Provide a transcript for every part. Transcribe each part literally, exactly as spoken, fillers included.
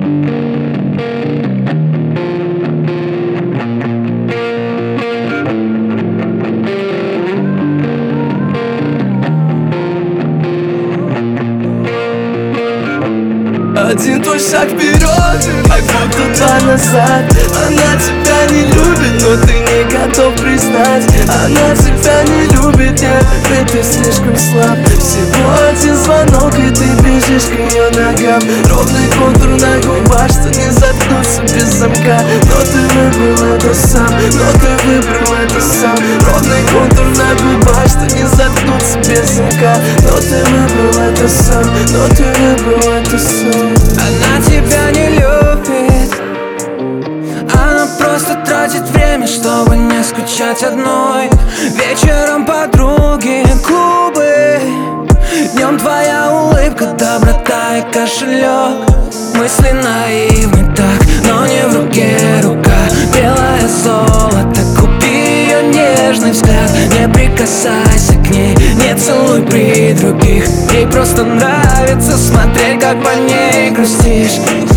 Один твой шаг вперед, как будто два назад. Она тебя не любит, но ты не готов признать. Она тебя не любит, нет, ведь ты слишком слаб. Всего один звонок, и ты бежишь к ее ногам. Ровный контур на губах, что не заткнуться без замка. Но ты выбрал это сам, но ты выбрал это сам. Ровный контур на губах, что не заткнуться без замка. Но ты выбрал это сам, но ты выбрал это сам. Она тебя не любит, она просто тратит время, чтобы не скучать одной. Вечером подруги, клубы, днем твоя улыбка, доброта и кошелек. Мысли наивны так, но не в руке рука. Белое золото, купи ее нежный взгляд. Не прикасайся к ней, не целуй при других. Ей просто нравится смотреть, как по ней грустишь.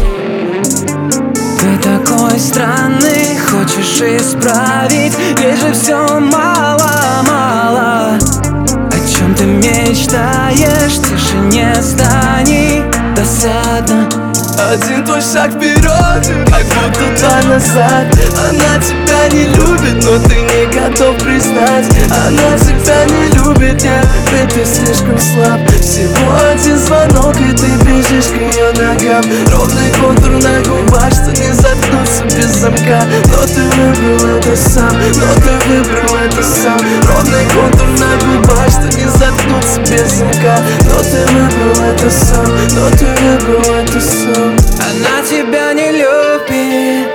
Ты такой странный, хочешь исправить, ведь же все мало-мало. О чем ты мечтаешь, в тишине зданий досадно. Один твой шаг вперед, как будто два назад. Она тебя не любит, но ты не готов признать. Она тебя не любит, нет, ведь ты слишком слаб. Всего один звонок, и ты бежишь к ее ногам. Ровный контур на губах, что не заткнуться без замка. Но ты выбрал это сам, но ты выбрал это сам. Ровный контур на губах, что не заткнуться без замка. Но ты выбрал это сам, но ты выбрал это сам. Она тебя не любит.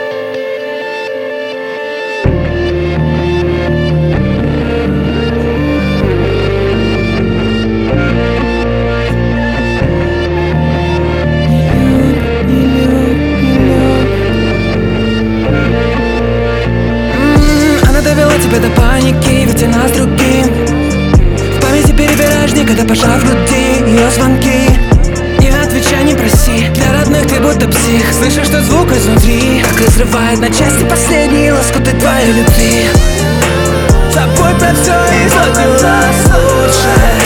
Она довела тебя до паники, ведь она с другим. В памяти перебираешь дни, когда пожар в груди. Ее звонки, не отвечай, не проси. Для родных ты будто псих. Слышишь тот звук изнутри, как разрывает на части последние лоскуты твоей любви. Забудь про все и сотни раз лучше.